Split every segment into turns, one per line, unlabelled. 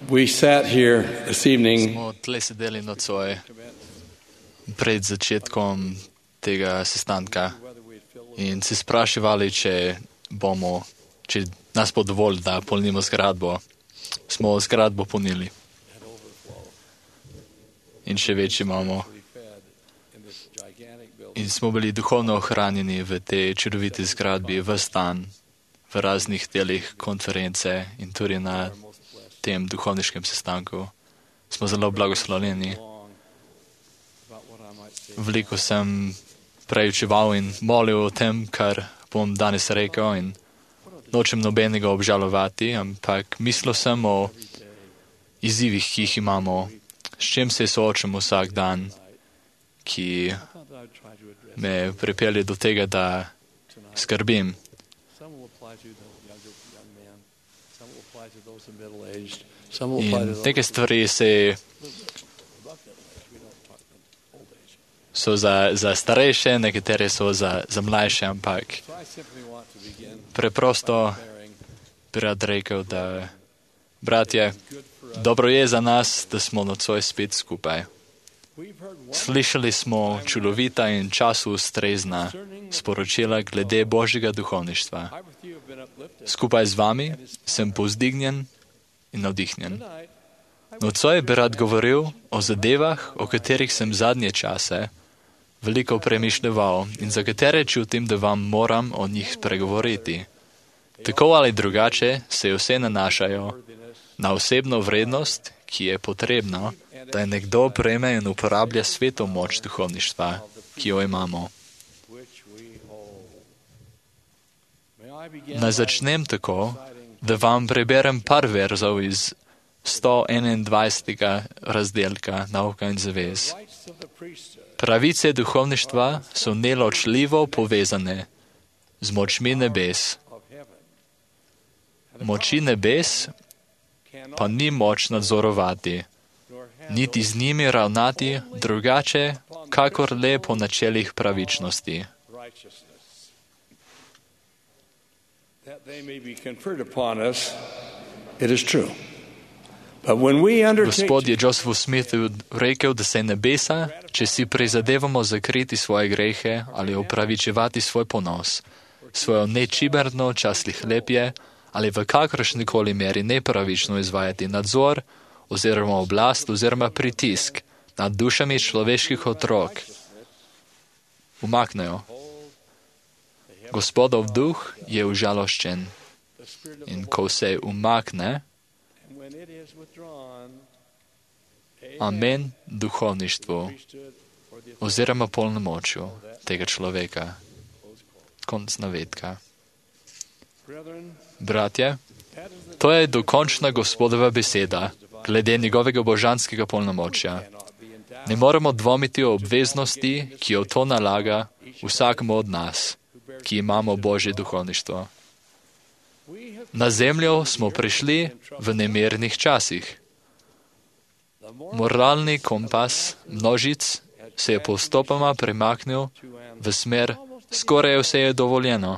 We sat here this evening
Smo tle sedeli nocoj pred začetkom tega sestanka in se spraševali, če nas bo dovolj, da polnimo zgradbo. Smo zgradbo polnili. In še več imamo. In smo bili duhovno ohranjeni v tej čudoviti zgradbi ves dan, v raznih delih konference in tudi na tem duhovniškem sestanku. Smo zelo blagoslovljeni. Veliko sem preučeval in molil o tem, kar bom danes rekel, in nočem nobenega obžalovati, ampak mislil sem o izzivih, ki jih imamo, s čim se soočam vsak dan, ki me pripelje do tega, da skrbim. In neke stvari so za starejše, nekatere so za mlajše, ampak preprosto bi rad rekel, da bratje, dobro je za nas, da smo nocoj spet skupaj. Slišali smo čudovita in času ustrezna sporočila glede Božjega duhovništva. Skupaj z vami sem povzdignjen in navdihnjen. Nocoj bi rad govoril o zadevah, o katerih sem zadnje čase veliko premišljeval in za katere čutim, da vam moram o njih spregovoriti. Tako ali drugače se vse nanašajo na osebno vrednost, ki je potrebna, da je nekdo prejme in uporablja sveto moč duhovništva, ki jo imamo. Naj začnem tako, da vam preberem par verzov iz 121. razdelka Nauka in zavez. Pravice duhovništva so neločljivo povezane z močmi nebes. Moči nebes pa ni moč nadzorovati, niti z njimi ravnati drugače, kakor le po načelih pravičnosti. Gospod je Josephu Smithu rekel, da se nebesa, če si prizadevamo zakriti svoje grehe ali opravičevati svoj ponos, svojo nečiberno častihlepje ali v kakršnikoli meri nepravično izvajati nadzor oziroma oblast oziroma pritisk nad dušami človeških otrok, umaknejo. Gospodov duh je užaloščen in ko se umakne, amen duhovništvu oziroma polnomočju tega človeka. Konec navedka. Bratje, to je dokončna Gospodova beseda glede njegovega božanskega polnomočja. Ne moremo dvomiti o obveznosti, ki jo to nalaga vsakmu od nas, ki imamo Božje duhovništvo. Na zemljo smo prišli v nemirnih časih. Moralni kompas množic se je postopoma premaknil v smer, skoraj vse je dovoljeno.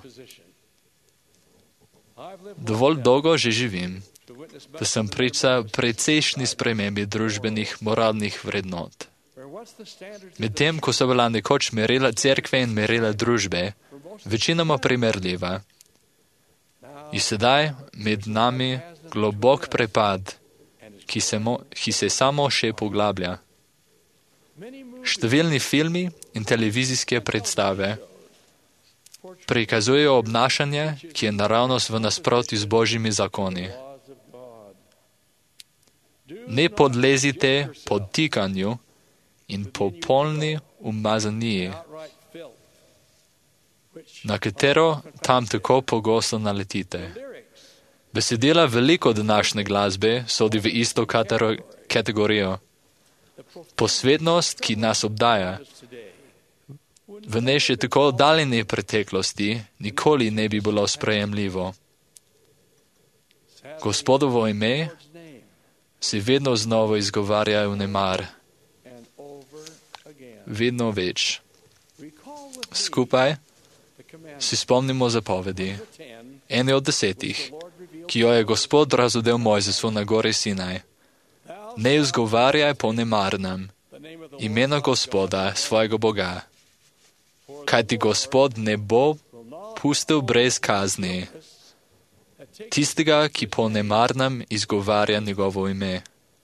Dovolj dolgo že živim, da sem priča precejšnji spremembi družbenih moralnih vrednot. Medtem, ko so bila nekoč merila cerkve in merila družbe, večinoma primerljiva, je sedaj med nami globok prepad, ki se samo še poglablja. Številni filmi in televizijske predstave prikazujejo obnašanje, ki je naravnost v nasprotju z Božjimi zakoni. Ne podlezite podtikanju in popolni umazaniji, na katero tam tako pogosto naletite. Besedila veliko današnje glasbe sodi v isto kategorijo. Posvetnost, ki nas obdaja, v nej še tako oddaljeni preteklosti nikoli ne bi bilo sprejemljivo. Gospodovo ime se vedno znova izgovarja v nemar. Vedno več. Skupaj si spomnimo zapovedi. Ene od 10, ki jo je Gospod razodel Mojzesu na gori Sinaj, Ne izgovarjaj po nemarnem imeno Gospoda, svojega Boga, kajti Gospod ne bo pustil brez kazni tistega, ki po nemarnem izgovarja njegovo ime.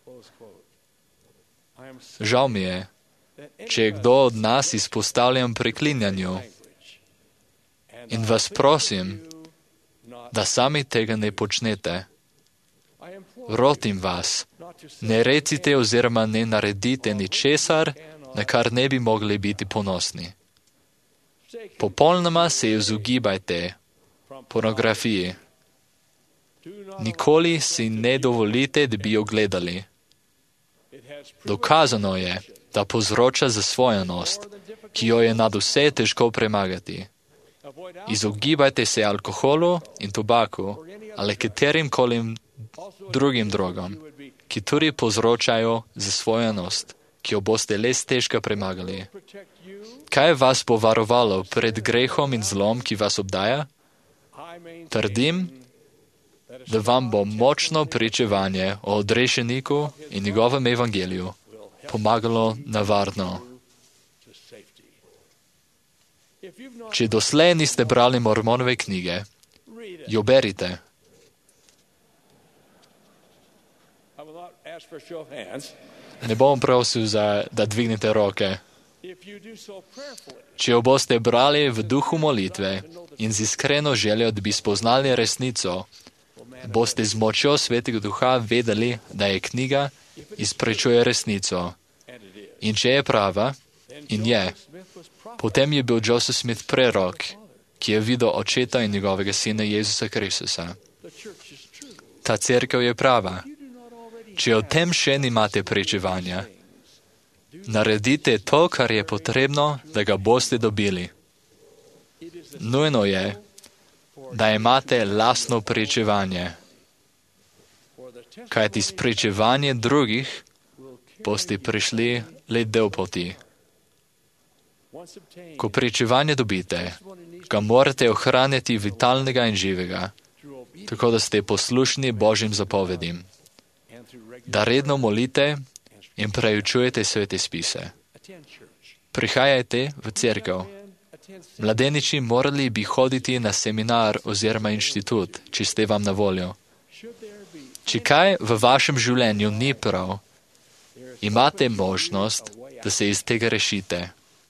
Žal mi je, če je kdo od nas izpostavljen preklinjanju, in vas prosim, da sami tega ne počnete. Rotim vas, ne recite oziroma ne naredite ničesar, na kar ne bi mogli biti ponosni. Popolnoma se izogibajte pornografiji. Nikoli si ne dovolite, da bi jo gledali. Dokazano je, da povzroča zasvojenost, ki jo je nad vse težko premagati. Izogibajte se alkoholu in tobaku ali katerimkoli drugim drogam, ki tudi povzročajo zasvojenost, ki jo boste le stežka premagali. Kaj vas bo varovalo pred grehom in zlom, ki vas obdaja? Trdim, da vam bo močno pričevanje o odrešeniku in njegovem evangeliju pomagalo na varno. Če doslej niste brali Mormonove knjige, jo berite. Ne bom prosil, da dvignete roke. Če jo boste brali v duhu molitve in z iskreno željo, da bi spoznali resnico, boste z močjo Svetega Duha vedeli, da je knjiga izprečuje resnico. In če je prava, in je, potem je bil Joseph Smith prerok, ki je videl očeta in njegovega sina Jezusa Kristusa. Ta cerkev je prava. Če o tem še nimate pričevanja, naredite to, kar je potrebno, da ga boste dobili. Nujno je, da imate lastno pričevanje, kajti s pričevanjem drugih boste prišli le del poti. Ko pričevanje dobite, ga morate ohranjati vitalnega in živega, tako da ste poslušni Božjim zapovedim, da redno molite in preučujete svete spise. Prihajajte v cerkev. Mladeniči morali bi hoditi na seminar oziroma inštitut, če ste vam na voljo. Če kaj v vašem življenju ni prav, imate možnost, da se iz tega rešite.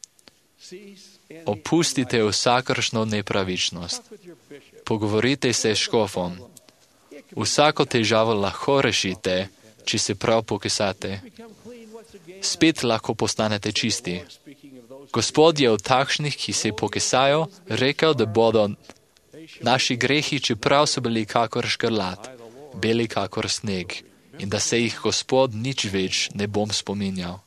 Opustite vsakršno nepravičnost. Pogovorite se s škofom. Vsako težavo lahko rešite, če se prav pokesate. Spet lahko postanete čisti. Gospod je od takšnih, ki se pokesajo, rekel, da bodo naši grehi, čeprav so bili kakor škrlat, beli kakor sneg, in da se jih Gospod nič več ne bom spominjal.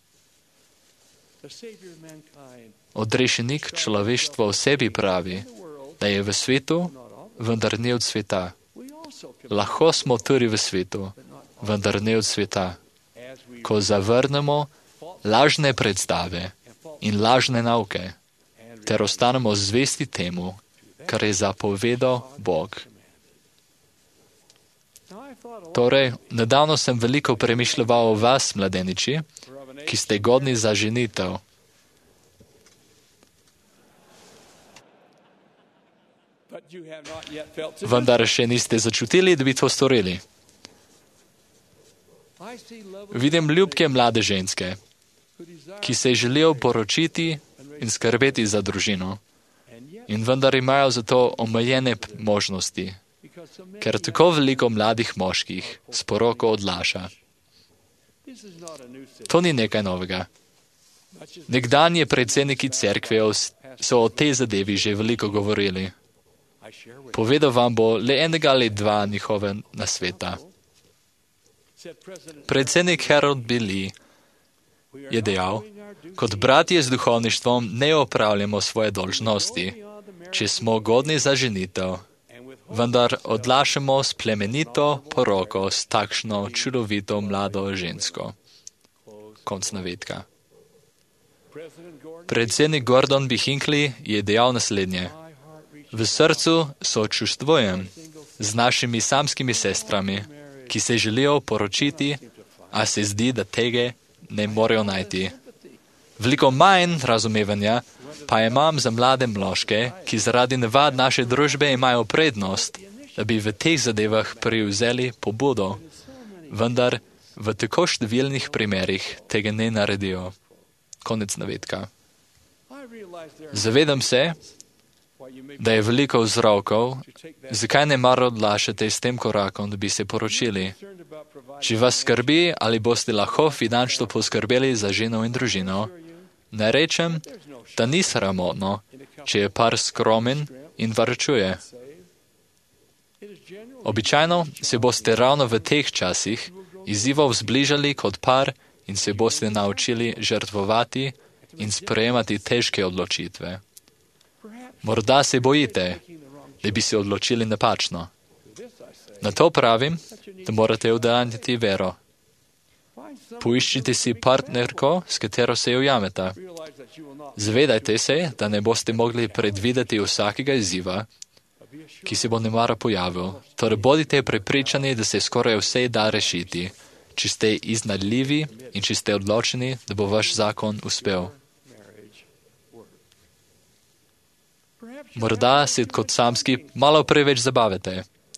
Odrešenik človeštva v sebi pravi, da je v svetu, vendar ne od sveta. Lahko smo tudi v svetu, vendar ne od sveta. Ko zavrnemo lažne predstave in lažne nauke, ter ostanemo zvesti temu, kar je zapovedal Bog. Torej, nedavno sem veliko premišljal o vas, mladeniči, ki ste godni za ženitev. Vendar še niste začutili, da bi to storili. Vidim ljubke mlade ženske, ki se želijo poročiti in skrbeti za družino, in vendar imajo za to omejene možnosti, ker tako veliko mladih moških s poroko odlaša. To ni nekaj novega. Nekdanji predsedniki cerkve so o tej zadevi že veliko govorili. Povedal vam bo le enega ali dva njihove nasveta. Predsednik Harold B. Lee je dejal, kot bratje z duhovništvom ne opravljamo svoje dolžnosti, če smo godni za ženitev, vendar odlašamo s plemenito poroko s takšno čudovito mlado žensko. Konc navedka. Predsednik Gordon B. Hinckley je dejal naslednje. V srcu sočustvujem z našimi samskimi sestrami, ki se želijo poročiti a se zdi, da tega ne morejo najti. Veliko manj razumevanja pa imam za mlade moške, ki zaradi navad naše družbe imajo prednost, da bi v teh zadevah prevzeli pobudo, vendar v tako številnih primerih tega ne naredijo. Konec navedka. Zavedam se, da je veliko vzrokov, zakaj ne mar odlašate s tem korakom, da bi se poročili. Če vas skrbi, ali boste lahko finančno poskrbeli za ženo in družino, ne rečem, da ni sramotno, če je par skromen in varčuje. Običajno se boste ravno v teh časih izzivov zbližali kot par in se boste naučili žrtvovati in sprejemati težke odločitve. Morda se bojite, da bi se odločili napačno. Na to pravim, da morate udejanjiti vero. Poiščite si partnerko, s katero se ujamete. Zavedajte se, da ne boste mogli predvideti vsakega izziva, ki se bo nemara pojavil. Torej bodite prepričani, da se skoraj vse da rešiti, če ste iznajdljivi in če ste odločeni, da bo vaš zakon uspel. Morda se kot samski malo preveč zabavate.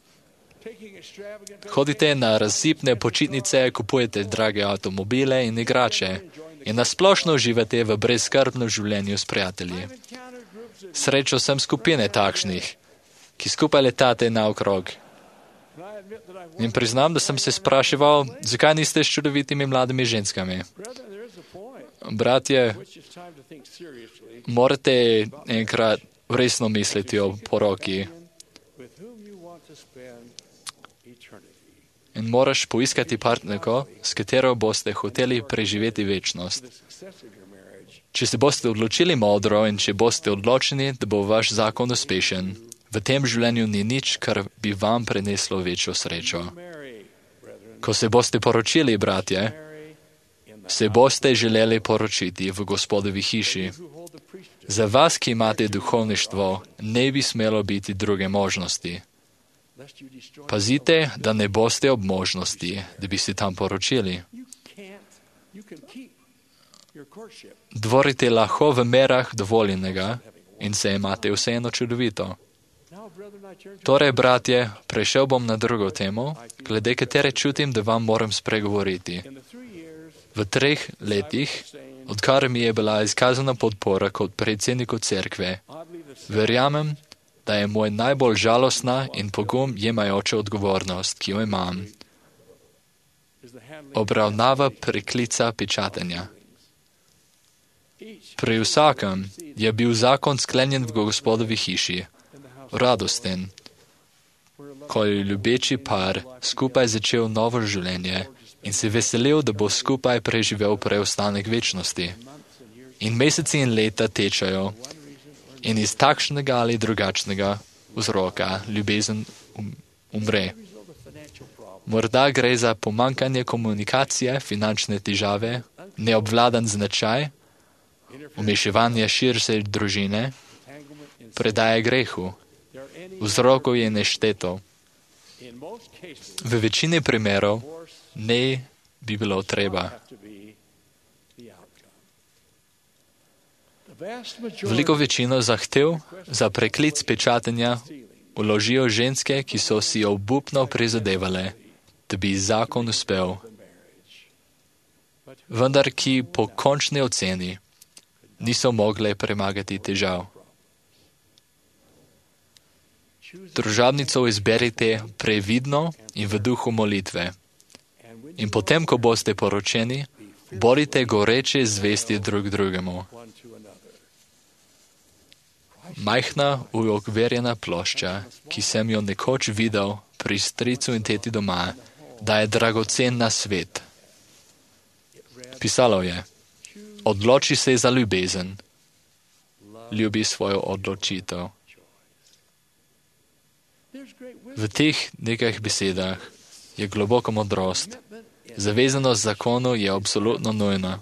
Hodite na razsipne počitnice, kupujete drage avtomobile in igrače in nasplošno uživate v brezskrbnem življenju s prijatelji. Srečal sem skupine takšnih, ki skupaj letate naokrog. In priznam, da sem se spraševal, zakaj niste s čudovitimi mladimi ženskami. Bratje, morate enkrat resno misliti o poroki. In moraš poiskati partnerko, s katero boste hoteli preživeti večnost. Če se boste odločili modro in če boste odločeni, da bo vaš zakon uspešen, v tem življenju ni nič, kar bi vam preneslo večjo srečo. Ko se boste poročili, bratje, se boste želeli poročiti v Gospodovi hiši. Za vas, ki imate duhovništvo, ne bi smelo biti druge možnosti. Pazite, da ne boste ob možnosti, da bi se tam poročili. Dvorite lahko v merah dovoljenega in se imate vseeno čudovito. Torej, bratje, prešel bom na drugo temo, glede katere čutim, da vam moram spregovoriti. V 3 letih, odkar mi je bila izkazana podpora kot predsedniku cerkve, verjamem, da je moj najbolj žalostna in pogum jemajoča odgovornost, ki jo imam, obravnava preklica pečatenja. Pri vsakem je bil zakon sklenjen v Gospodovi hiši, radosten, ko je ljubeči par skupaj začel novo življenje in se veselil, da bo skupaj preživel preostanek večnosti. In meseci in leta tečajo in iz takšnega ali drugačnega vzroka ljubezen umre. Morda gre za pomankanje komunikacije, finančne težave, neobvladan značaj, umeševanje širše družine, predaje grehu. Vzrokov je nešteto. V večini primerov ne bi bilo treba. Veliko večino zahtev za preklic pečatenja vložijo ženske, ki so si obupno prizadevale, da bi zakon uspel, vendar ki po končni oceni niso mogle premagati težav. Družabnico izberite previdno in v duhu molitve. In potem, ko boste poročeni, bodite goreče zvesti drug drugemu. Majhna, uokvirjena plošča, ki sem jo nekoč videl pri stricu in teti doma, da je dragocen na svet. Pisalo je, odloči se za ljubezen, ljubi svojo odločitev. V teh nekaj besedah je globoko modrost. Zavezanost zakonu je absolutno nujna.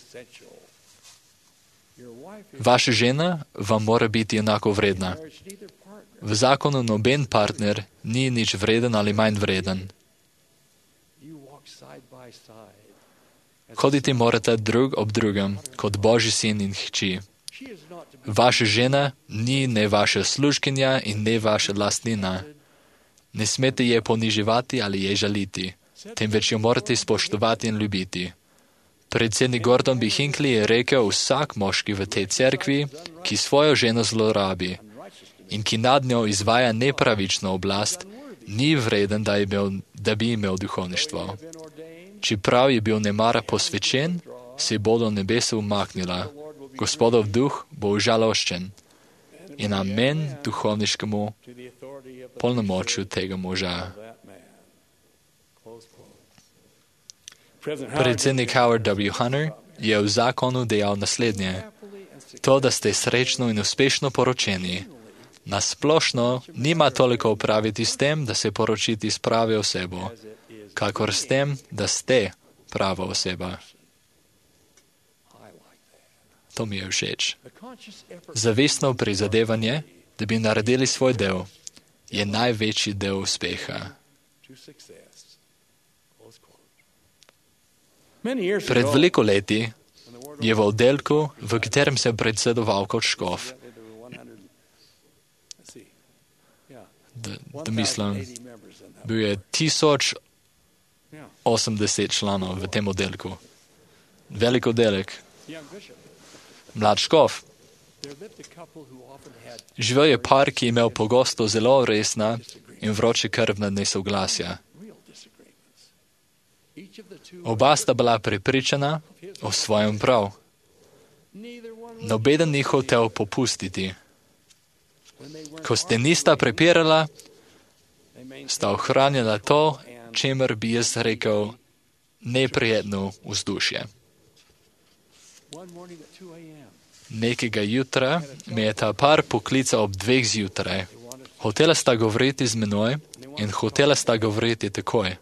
Vaša žena vam mora biti enako vredna. V zakonu noben partner ni nič vreden ali manj vreden. Hoditi morate drug ob drugem, kot Božji sin in hči. Vaša žena ni ne vaša služkinja in ne vaša lastnina. Ne smete je poniževati ali je žaliti, temveč jo morate spoštovati in ljubiti. Predsednik Gordon B. Hinckley je rekel, vsak moški v tej cerkvi, ki svojo ženo zlorabi in ki nad njo izvaja nepravično oblast, ni vreden, da bi imel duhovništvo. Čeprav je bil nemara posvečen, se bodo nebesa umaknila. Gospodov duh bo užaloščen in amen duhovniškemu polnomočju tega moža. Predsednik Howard W. Hunter je v zakonu dejal naslednje. To, da ste srečno in uspešno poročeni, nasplošno nima toliko opraviti s tem, da se poročiti s pravo osebo, kakor s tem, da ste prava oseba. To mi je všeč. Zavestno prizadevanje, da bi naredili svoj del, je največji del uspeha. Pred veliko leti je v oddelku, v katerem sem predsedoval kot škof, da mislim, bil je 1080 članov v tem oddelku. Velik oddelek. Mlad škof. Živel je par, ki je imel pogosto zelo resna in vroče krvna nesoglasja. Oba sta bila prepričana o svojem prav. Nobeden ni hotel popustiti. Ko ste nista prepirala, sta ohranjala to, čemer bi jaz rekel neprijetno vzdušje. Nekega jutra me je ta par poklical ob 2 zjutraj. Hotela sta govoriti z menoj in hotela sta govoriti takoj.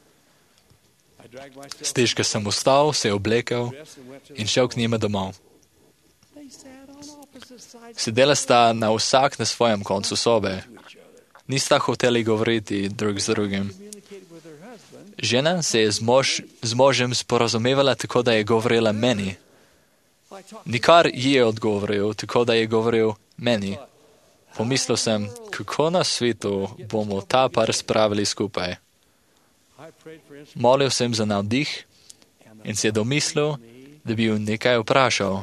Stežka sem vstal, se oblekel in šel k njima domov. Sedela sta na vsak na svojem koncu sobe. Nista hoteli govoriti drug z drugim. Žena se je z možem sporazumevala tako, da je govorila meni. Nikar ji je odgovoril, tako da je govoril meni. Pomislil sem, kako na svetu bomo ta par spravili skupaj. Molil sem za navdih in se domislil, da bi jo nekaj vprašal.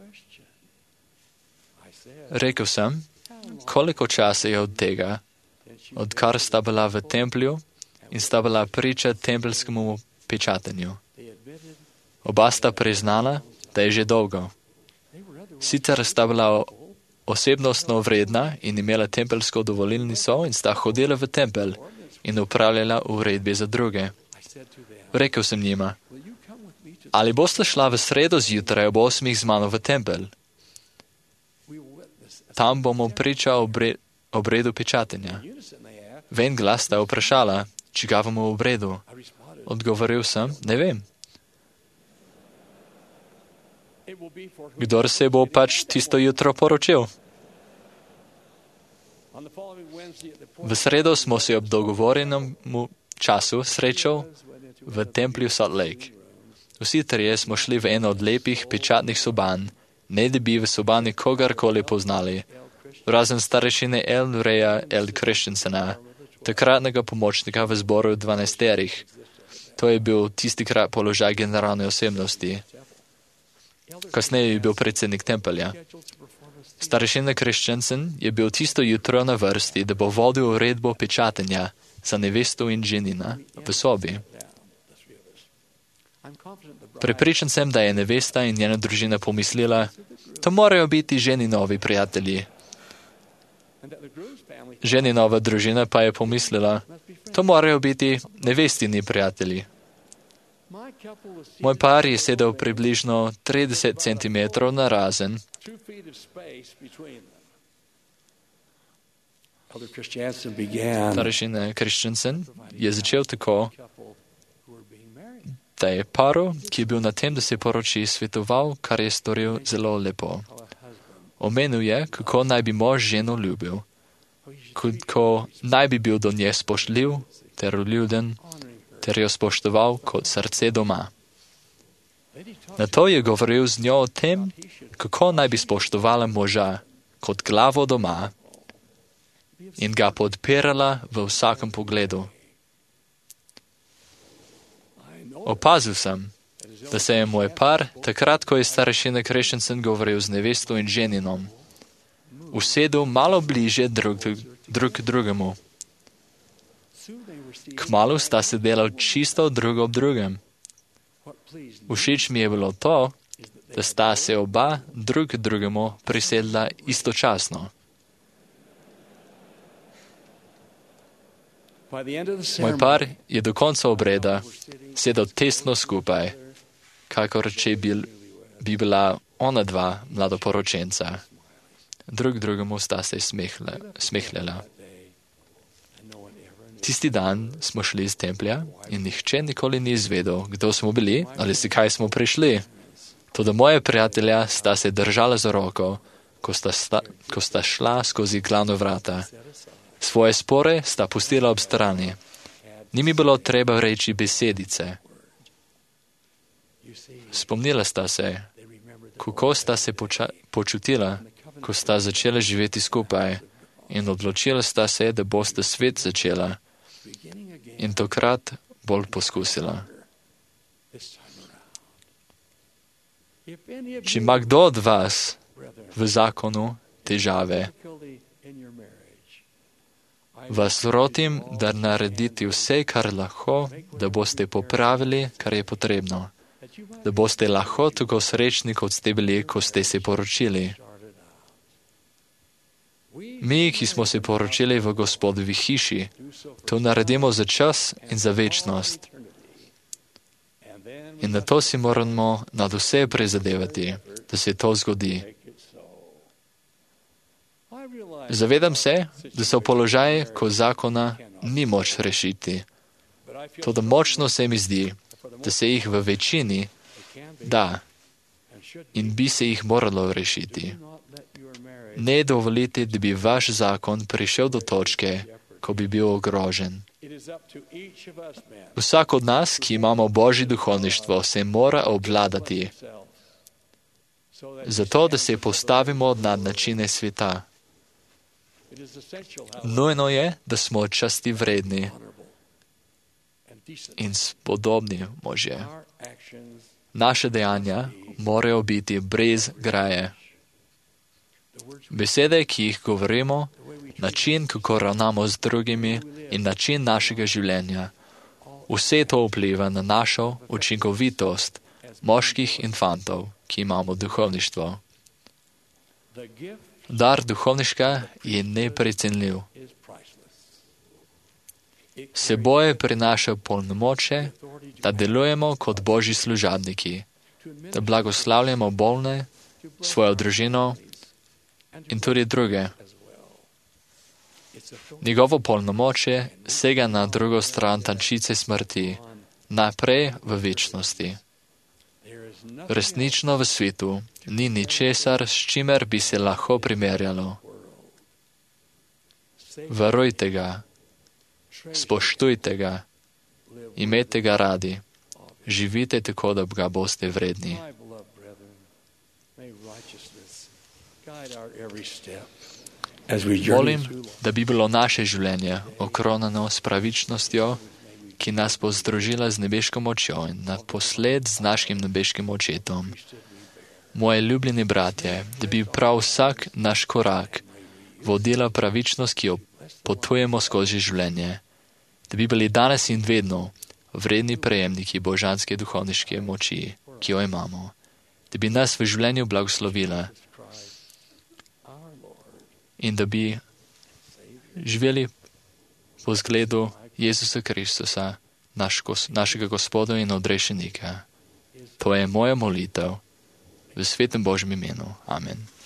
Rekel sem, koliko časa je od tega, odkar sta bila v templju in sta bila priča tempeljskemu pečatenju. Oba sta priznala, da je že dolgo. Sicer sta bila osebnostno vredna in imela tempeljsko dovolilnico in sta hodila v tempelj in upravljala uredbe za druge. Rekel sem njima, ali boste šla v sredo zjutraj ob 8 z mano v tempelj? Tam bomo priča obredu pečatenja. V en glas sta vprašala, čigavemu obredu. Odgovoril sem, ne vem. Kdor se bo pač tisto jutro poročil. V sredo smo se ob dogovorenem času srečal v templju Salt Lake. Vsi trije smo šli v eno od lepih pečatnih soban, ne da bi v sobani kogarkoli poznali, razen starešine L. Reja L. Christensena, takratnega pomočnika v zboru 12. To je bil tistikrat položaj generalne osebnosti. Kasneje je bil predsednik tempelja. Starešina Christensen je bil tisto jutro na vrsti, da bo vodil uredbo pečatenja za nevesto in ženina v sobi. Prepričan sem, da je nevesta in njena družina pomislila, to morajo biti ženinovi prijatelji. Ženinova družina pa je pomislila, to morajo biti nevestini prijatelji. Moj par je sedel približno 30 cm narazen. Starešina Christensen je začel tako, da je paru, ki je bil na tem, da se poroči, svetoval, kar je storil zelo lepo. Omenil je, kako naj bi mož ženo ljubil, kako naj bi bil do nje spoštljiv ter vljuden ter jo spoštoval kot srce doma. Na to je govoril z njo o tem, kako naj bi spoštovala moža kot glavo doma in ga podpirala v vsakem pogledu. Opazil sem, da se je moj par, takrat, ko je starešina Christensen govoril z nevesto in ženinom, usedel malo bliže drug drugemu. Kmalu sta sedela čisto drug ob drugem. Všeč mi je bilo to, da sta se oba drug drugemu prisedla istočasno. Moj par je do konca obreda sedel tesno skupaj, kakor če bi bila ona dva mladoporočenca. Drug drugemu sta se smehljala. Tisti dan smo šli iz templja in nihče nikoli ni izvedel, kdo smo bili ali zakaj smo prišli. Toda moje prijatelja sta se držala za roko, ko sta šla skozi glavna vrata. Svoje spore sta pustila ob strani. Ni mi bilo treba reči besedice. Spomnila sta se, kako sta se počutila, ko sta začela živeti skupaj, in odločila sta se, da bosta svet začela in tokrat bolj poskusila. Če ima kdo od vas v zakonu težave, vas rotim, da naredite vse, kar lahko, da boste popravili, kar je potrebno, da boste lahko tako srečni, kot ste bili, ko ste se poročili. Mi, ki smo se poročili v Gospodovi hiši, to naredimo za čas in za večnost. In na to si moramo nad vse prizadevati, da se to zgodi. Zavedam se, da so položaje, ko zakona ni moč rešiti. Toda močno se mi zdi, da se jih v večini da in bi se jih moralo rešiti. Ne dovolite, da bi vaš zakon prišel do točke, ko bi bil ogrožen. Vsak od nas, ki imamo Božje duhovništvo, se mora obvladati, zato da se postavimo nad načine sveta. Nujno je, da smo časti vredni in spodobni možje. Naše dejanja morajo biti brez graje. Besede, ki jih govorimo, način, kako ravnamo z drugimi in način našega življenja, vse to vpliva na našo učinkovitost moških in fantov, ki imamo duhovništvo. Dar duhovniška je neprecenljiv. Seboj prinaša polnomoče, da delujemo kot Božji služabniki, da blagoslavljamo bolne, svojo družino in tudi druge. Njegovo polnomoče sega na drugo stran tančice smrti, naprej v večnosti. Resnično v svetu ni ničesar, s čimer bi se lahko primerjalo. Varujte ga, spoštujte ga, imejte ga radi, živite tako, da ga boste vredni. Molim, da bi bilo naše življenje okronano s pravičnostjo, ki nas bo združila z nebeško močjo in naposled z našim nebeškim očetom. Moje ljubljeni bratje, da bi prav vsak naš korak vodila pravičnost, ki jo potujemo skozi življenje, da bi bili danes in vedno vredni prejemniki božanske duhovniške moči, ki jo imamo, da bi nas v življenju blagoslovila in da bi živeli po zgledu Jezusa Kristusa, našega Gospoda in odrešenika. To je moja molitev v svetem Božjem imenu. Amen.